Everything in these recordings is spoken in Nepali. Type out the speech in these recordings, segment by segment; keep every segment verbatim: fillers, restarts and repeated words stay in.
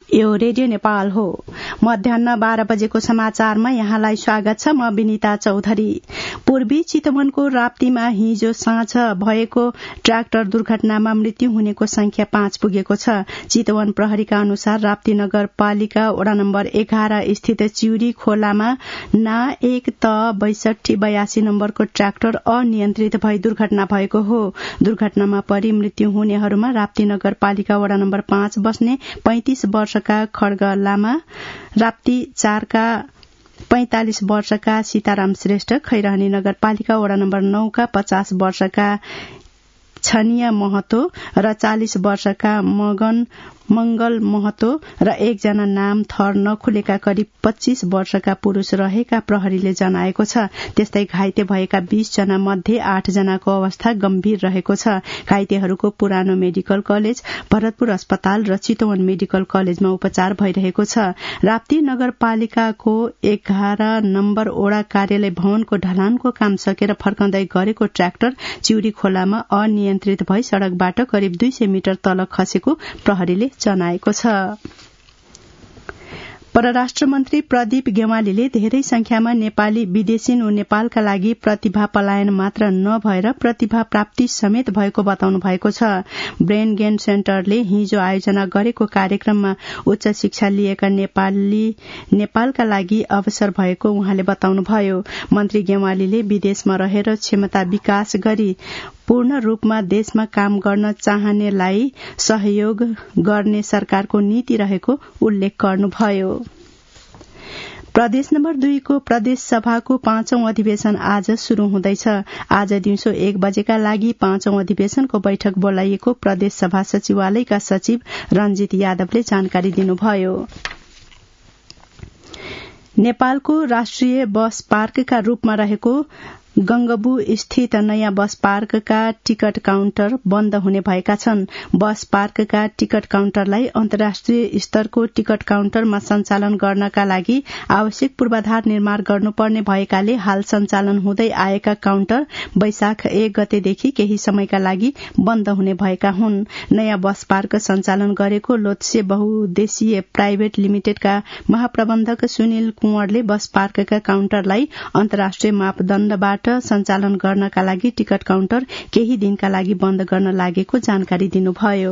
यो रेडियो नेपाल हो। मध्याह्न बाह्र बजेको समाचारमा यहाँलाई स्वागत छ। म विनिता चौधरी। पूर्वी चितवनको राप्तीमा हिजो साँझ भएको ट्र्याक्टर दुर्घटनामा मृत्यु हुनेको संख्या पाँच पुगेको छ। चितवन प्रहरीका अनुसार राप्ती नगरपालिका वडा नम्बर एघार स्थित चिउरी खोलामा ना एक त बैसठी बयासी नम्बरको ट्र्याक्टर अनियन्त्रित भई दुर्घटना भएको हो। दुर्घटनामा परि मृत्यु हुनेहरूमा राप्ती नगरपालिका वडा नम्बर पाँच बस्ने पैंतिस वर्ष का खड्ग लामा, राप्ती चारका पैंतालिस वर्षका सीताराम श्रेष्ठ, खैरहनी नगरपालिका वडा नम्बर नौ का पचास वर्षका छनिया महतो र चालिस वर्षका मगन मंगल महतो र एकजना नाम थर नखुलेका करिब पच्चीस वर्षका पुरूष रहेका प्रहरीले जनाएको छ। त्यस्तै घाइते भएका बीस जना मध्ये आठ जनाको अवस्था गम्भीर रहेको छ। घाइतेहरूको पुरानो मेडिकल कलेज, भरतपुर अस्पताल र चितवन मेडिकल कलेजमा उपचार भइरहेको छ। राप्ती नगरपालिकाको एघार नम्बर ओडा कार्यालय भवनको ढलानको काम सकेर फर्कँदै गरेको ट्र्याक्टर चिउरी खोलामा अनियन्त्रित भई सड़कबाट करिब दुई सय मिटर तल खसेको प्रहरीले जनाएको छ। परराष्ट्र मन्त्री प्रदीप गेवालीले धेरै संख्यामा नेपाली विदेशिनु नेपालका लागि प्रतिभा पलायन मात्र नभएर प्रतिभा प्राप्ति समेत भएको बताउनु भएको छ। ब्रेन गेन सेन्टरले हिजो आयोजना गरेको कार्यक्रममा उच्च शिक्षा लिएका नेपाली नेपालका लागि अवसर भएको उहाँले बताउनुभयो। मन्त्री गेवालीले विदेशमा रहेर क्षमता विकास गरी पूर्ण रूपमा देशमा काम गर्न चाहनेलाई सहयोग गर्ने सरकारको नीति रहेको उल्लेख गर्नुभयो। प्रदेश नम्बर दुईको प्रदेश सभाको पाँचौं अधिवेशन आज शुरू हुँदैछ। आज दिउँसो एक बजेका लागि पाँचौं अधिवेशनको बैठक बोलाइएको प्रदेश सभा सचिवालयका सचिव रञ्जित यादवले जानकारी दिनुभयो। नेपालको राष्ट्रिय बस पार्कका रूपमा रहेको गंगबु स्थित नयाँ बस पार्कका टिकट काउन्टर बन्द हुने भएका छन्। बस पार्कका टिकट काउन्टरलाई अन्तर्राष्ट्रिय स्तरको टिकट काउन्टरमा सञ्चालन गर्नका लागि आवश्यक पूर्वाधार निर्माण गर्नुपर्ने भएकाले हाल सञ्चालन हुँदै आएका काउन्टर वैशाख एक गतेदेखि केही समयका लागि बन्द हुने भएका हुन्। नयाँ बस पार्क सञ्चालन गरेको लोत्से बहुद्देशीय प्राइभेट लिमिटेडका महाप्रबन्धक सुनिल कुँवरले बस पार्कका काउन्टरलाई अन्तर्राष्ट्रिय मापदण्डबाट सञ्चालन गर्नका लागि टिकट काउन्टर केही दिनका लागि बन्द गर्न लागेको जानकारी दिनुभयो।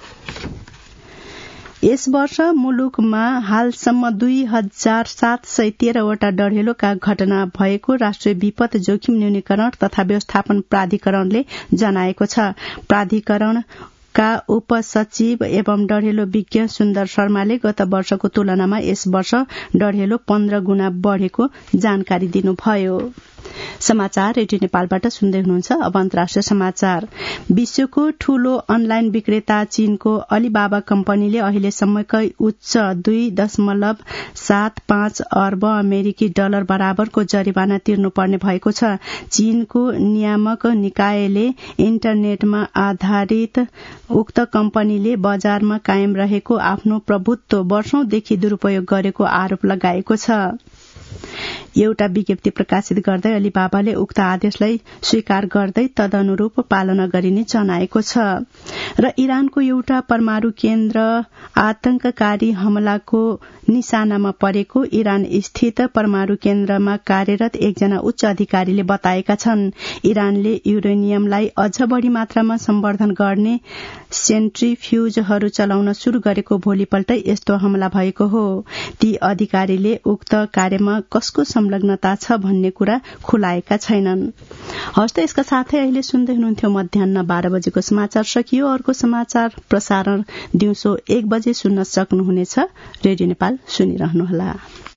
यस वर्ष मुलुकमा हालसम्म दुई हजार सात सय तेह्रवटा डढेलोका घटना भएको राष्ट्रिय विपद जोखिम न्यूनीकरण तथा व्यवस्थापन प्राधिकरणले जनाएको छ। प्राधिकरण का उपसचिव एवं डढेलो विज्ञ सुन्दर शर्माले गत वर्षको तुलनामा यस वर्ष डढेलो पन्ध्र गुणा बढ़ेको जानकारी दिनुभयो। समाचार रेडियो नेपालबाट सुन्दै हुनुहुन्छ। अब अन्तर्राष्ट्रिय समाचार। विश्वको ठूलो अनलाइन विक्रेता चीनको अलिबाबा कम्पनीले अहिलेसम्मकै उच्च दुई दशमलव सात पाँच अर्ब अमेरिकी डलर बराबरको जरिवाना तिर्नुपर्ने भएको छ। चीनको नियामक निकायले इन्टरनेटमा आधारित उक्त कम्पनीले बजारमा कायम रहेको आफ्नो प्रभुत्व वर्षौंदेखि दुरूपयोग गरेको आरोप लगाएको छ। एउटा विज्ञप्ति प्रकाशित गर्दै अलिबाबाले उक्त आदेशलाई स्वीकार गर्दै तदनुरूप पालना गरिने जनाएको छ। र इरानको एउटा परमाणु केन्द्र आतंककारी हमलाको निशानामा परेको इरान स्थित परमाणु केन्द्रमा कार्यरत एकजना उच्च अधिकारीले बताएका छन्। इरानले युरेनियमलाई अझ बढ़ी मात्रामा सम्वर्धन गर्ने सेन्ट्रिफ्यूजहरू चलाउन शुरू गरेको भोलिपल्ट यस्तो हमला भएको हो। ती अधिकारीले उक्त कार्यमा कसको संलग्नता छ भन्ने कुरा खुलाएका छैनन्। हस्त यसका साथै अहिले सुन्दै हुनुहुन्थ्यो मध्याह्न बाह्र बजेको समाचार सकियो। अर्को समाचार प्रसारण दिउँसो एक बजे सुन्न सक्नुहुनेछ। रेडियो नेपाल सुनिरहनुहोला।